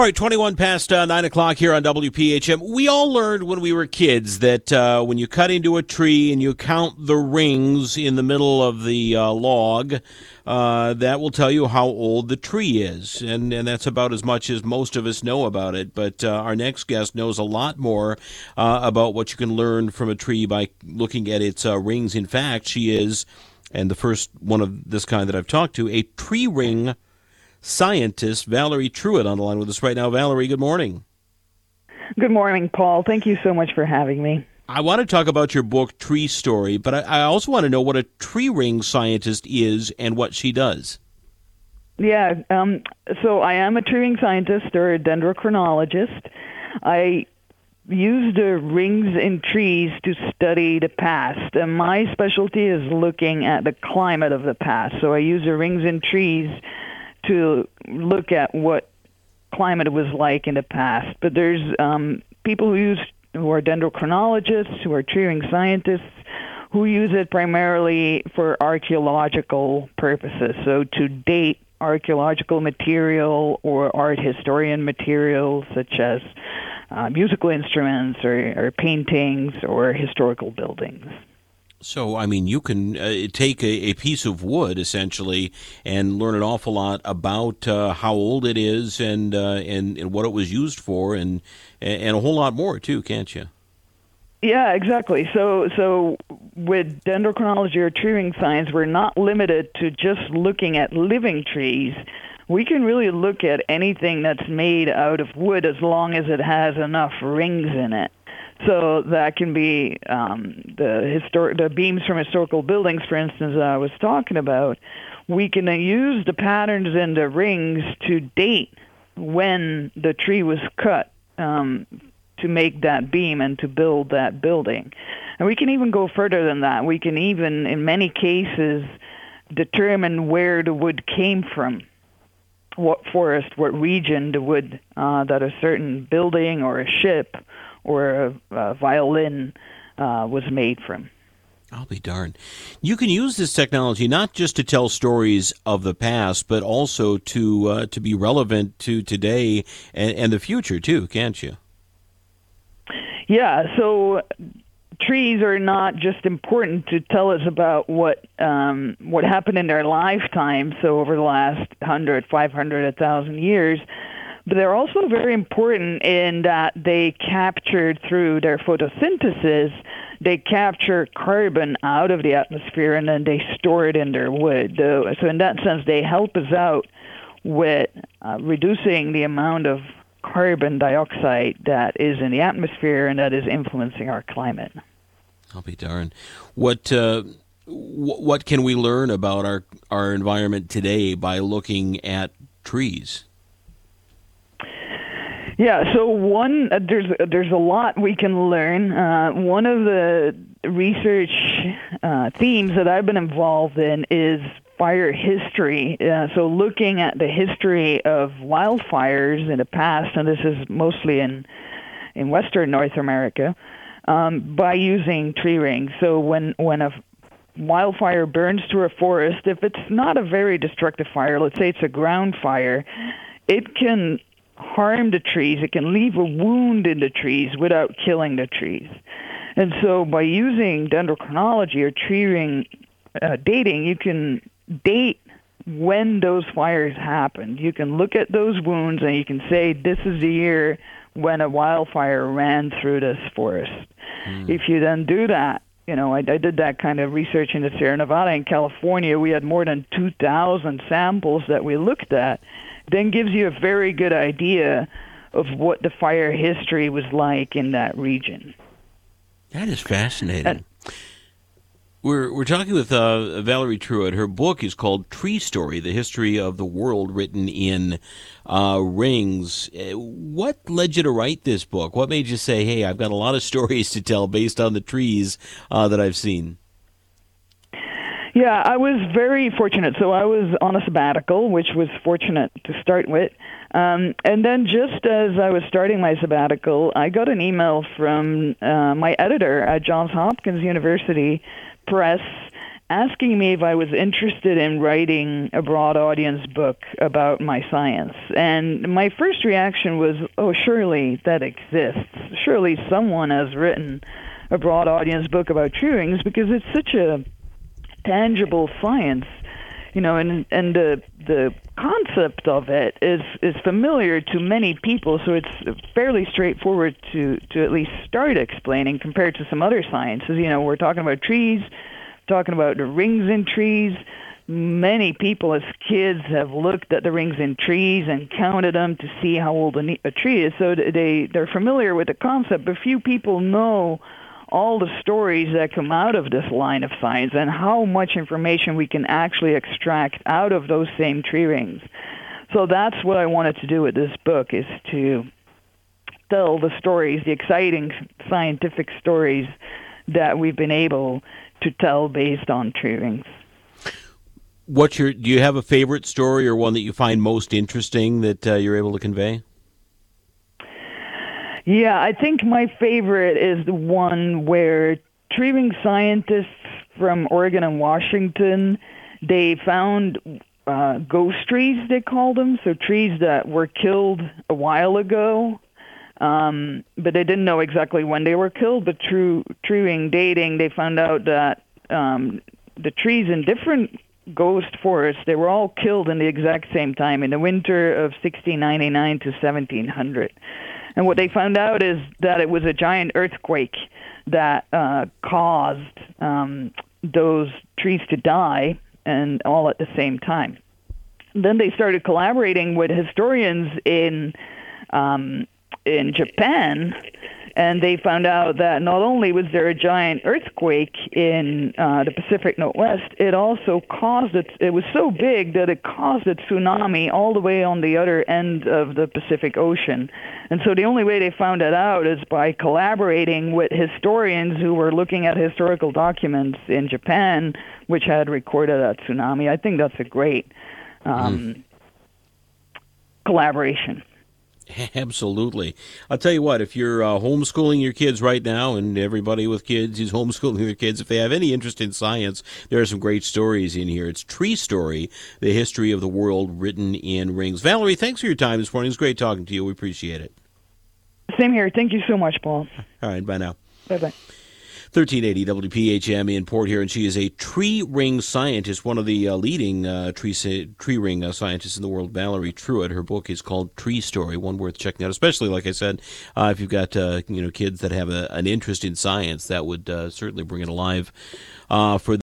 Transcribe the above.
All right, 21 past 9 o'clock here on WPHM. We all learned when we were kids that when you cut into a tree and you count the rings in the middle of the log, that will tell you how old the tree is. And that's about as much as most of us know about it. But our next guest knows a lot more about what you can learn from a tree by looking at its rings. In fact, she is, and the first one of this kind that I've talked to, a tree ring scientist, Valerie Truitt, on the line with us right now. Valerie, good morning. Good morning, Paul. Thank you so much for having me. I want to talk about your book, Tree Story, but I also want to know what a tree ring scientist is and what she does. Yeah, so I am a tree ring scientist or a dendrochronologist. I use the rings in trees to study the past, and my specialty is looking at the climate of the past. So I use the rings in trees to look at what climate was like in the past. But there's people who are dendrochronologists, who are tree ring scientists, who use it primarily for archaeological purposes. So to date archaeological material or art historian material, such as musical instruments or paintings or historical buildings. So, I mean, you can take a piece of wood, essentially, and learn an awful lot about how old it is and what it was used for and a whole lot more, too, can't you? Yeah, exactly. So with dendrochronology or tree ring science, we're not limited to just looking at living trees. We can really look at anything that's made out of wood as long as it has enough rings in it. So that can be the beams from historical buildings, for instance, that I was talking about. We can use the patterns in the rings to date when the tree was cut to make that beam and to build that building. And we can even go further than that. We can even, in many cases, determine where the wood came from, what forest, what region the wood that a certain building or a ship or a violin was made from. I'll be darned. You can use this technology not just to tell stories of the past, but also to be relevant to today and the future, too, can't you? Yeah, so trees are not just important to tell us about what happened in their lifetime, so over the last 100, 500, 1,000 years, but they're also very important in that they captured through their photosynthesis, they capture carbon out of the atmosphere and then they store it in their wood. So in that sense, they help us out with reducing the amount of carbon dioxide that is in the atmosphere and that is influencing our climate. I'll be darned. What can we learn about our environment today by looking at trees? Yeah, so there's a lot we can learn. One of the research themes that I've been involved in is fire history. So looking at the history of wildfires in the past, and this is mostly in Western North America, by using tree rings. So when a wildfire burns through a forest, if it's not a very destructive fire, let's say it's a ground fire, it can harm the trees. It can leave a wound in the trees without killing the trees. And so by using dendrochronology or tree ring dating, you can date when those fires happened. You can look at those wounds and you can say, this is the year when a wildfire ran through this forest. If you then do that, I did that kind of research in the Sierra Nevada in California. We had more than 2,000 samples that we looked at. Then gives you a very good idea of what the fire history was like in that region. That is fascinating. We're talking with Valerie Truitt. Her book is called Tree Story, The History of the World Written in Rings. What led you to write this book? What made you say, hey, I've got a lot of stories to tell based on the trees that I've seen? Yeah, I was very fortunate. So I was on a sabbatical, which was fortunate to start with. And then just as I was starting my sabbatical, I got an email from my editor at Johns Hopkins University Press asking me if I was interested in writing a broad audience book about my science. And my first reaction was, oh, surely that exists. Surely someone has written a broad audience book about tree rings, because it's such a tangible science, and the concept of it is familiar to many people, so it's fairly straightforward to at least start explaining compared to some other sciences. We're talking about trees, talking about the rings in trees. Many people as kids have looked at the rings in trees and counted them to see how old a tree is, so they're familiar with the concept, but few people know all the stories that come out of this line of science and how much information we can actually extract out of those same tree rings. So that's what I wanted to do with this book, is to tell the stories, the exciting scientific stories that we've been able to tell based on tree rings. Do you have a favorite story or one that you find most interesting that you're able to convey? Yeah, I think my favorite is the one where tree ring scientists from Oregon and Washington, they found ghost trees, they called them, so trees that were killed a while ago, but they didn't know exactly when they were killed. But through tree ring dating, they found out that the trees in different ghost forests, they were all killed in the exact same time, in the winter of 1699 to 1700. And what they found out is that it was a giant earthquake that caused those trees to die, and all at the same time. Then they started collaborating with historians in Japan, and they found out that not only was there a giant earthquake in the Pacific Northwest, it also caused it was so big that it caused a tsunami all the way on the other end of the Pacific Ocean. And so the only way they found it out is by collaborating with historians who were looking at historical documents in Japan, which had recorded that tsunami. I think that's a great collaboration. Absolutely. I'll tell you what, if you're homeschooling your kids right now, and everybody with kids is homeschooling their kids, if they have any interest in science, there are some great stories in here. It's Tree Story, the history of the world written in rings. Valerie, thanks for your time this morning. It's great talking to you. We appreciate it. Same here. Thank you so much, Paul. All right, bye now. Bye-bye. 1380 WPHM in Port Huron. She is a tree ring scientist, one of the leading tree ring scientists in the world, Valerie Truitt. Her book is called Tree Story, one worth checking out, especially, like I said, if you've got kids that have an interest in science. That would certainly bring it alive for